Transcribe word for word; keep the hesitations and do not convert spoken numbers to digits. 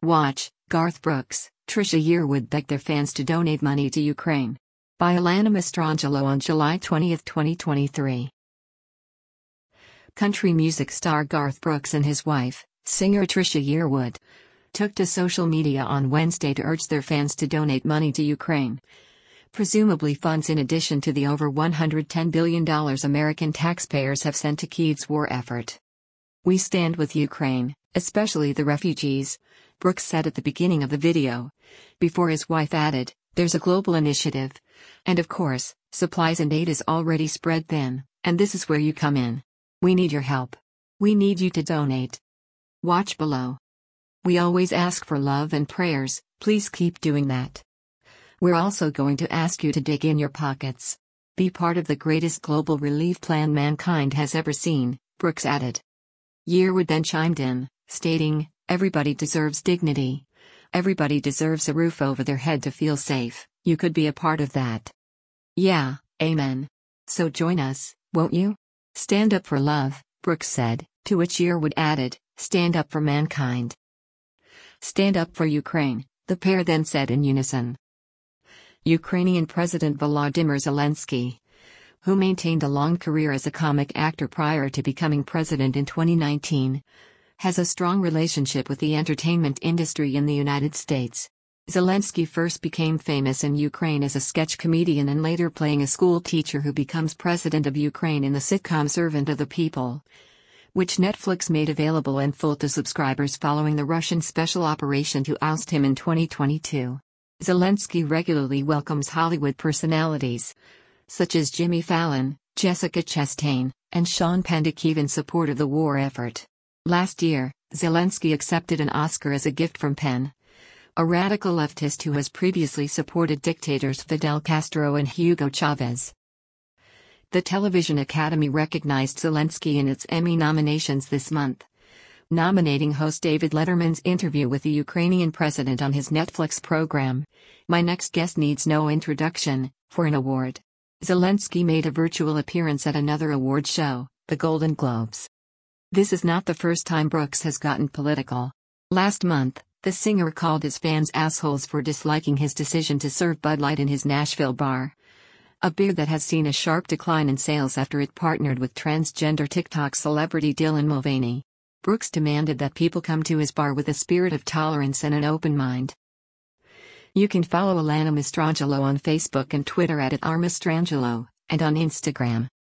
Watch, Garth Brooks, Trisha Yearwood beg their fans to donate money to Ukraine. By Alana Mastrangelo on July twentieth, twenty twenty-three. Country music star Garth Brooks and his wife, singer Trisha Yearwood, took to social media on Wednesday to urge their fans to donate money to Ukraine. Presumably funds in addition to the over one hundred ten billion dollars American taxpayers have sent to Kyiv's war effort. "We stand with Ukraine, especially the refugees," Brooks said at the beginning of the video, before his wife added, "There's a global initiative. And of course, supplies and aid is already spread thin, and this is where you come in. We need your help. We need you to donate. Watch below. We always ask for love and prayers, please keep doing that. We're also going to ask you to dig in your pockets. Be part of the greatest global relief plan mankind has ever seen," Brooks added. Yearwood then chimed in, stating, "Everybody deserves dignity. Everybody deserves a roof over their head to feel safe. You could be a part of that. Yeah, amen. So join us, won't you? Stand up for love," Brooks said, to which Yearwood added, "Stand up for mankind. Stand up for Ukraine," the pair then said in unison. Ukrainian President Volodymyr Zelensky, who maintained a long career as a comic actor prior to becoming president in twenty nineteen, has a strong relationship with the entertainment industry in the United States. Zelensky first became famous in Ukraine as a sketch comedian and later playing a school teacher who becomes president of Ukraine in the sitcom Servant of the People, which Netflix made available in full to subscribers following the Russian special operation to oust him in twenty twenty-two. Zelensky regularly welcomes Hollywood personalities, such as Jimmy Fallon, Jessica Chastain, and Sean Penn in support of the war effort. Last year, Zelensky accepted an Oscar as a gift from Penn, a radical leftist who has previously supported dictators Fidel Castro and Hugo Chavez. The Television Academy recognized Zelensky in its Emmy nominations this month, nominating host David Letterman's interview with the Ukrainian president on his Netflix program, My Next Guest Needs No Introduction, for an award. Zelensky made a virtual appearance at another award show, the Golden Globes. This is not the first time Brooks has gotten political. Last month, the singer called his fans assholes for disliking his decision to serve Bud Light in his Nashville bar, a beer that has seen a sharp decline in sales after it partnered with transgender TikTok celebrity Dylan Mulvaney. Brooks demanded that people come to his bar with a spirit of tolerance and an open mind. You can follow Alana Mastrangelo on Facebook and Twitter at, at r mastrangelo, and on Instagram.